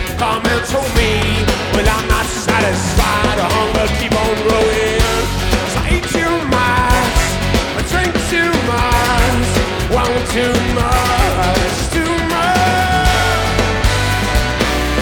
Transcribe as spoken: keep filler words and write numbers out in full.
come and to me. Well, I'm not satisfied, the hunger keep on growing.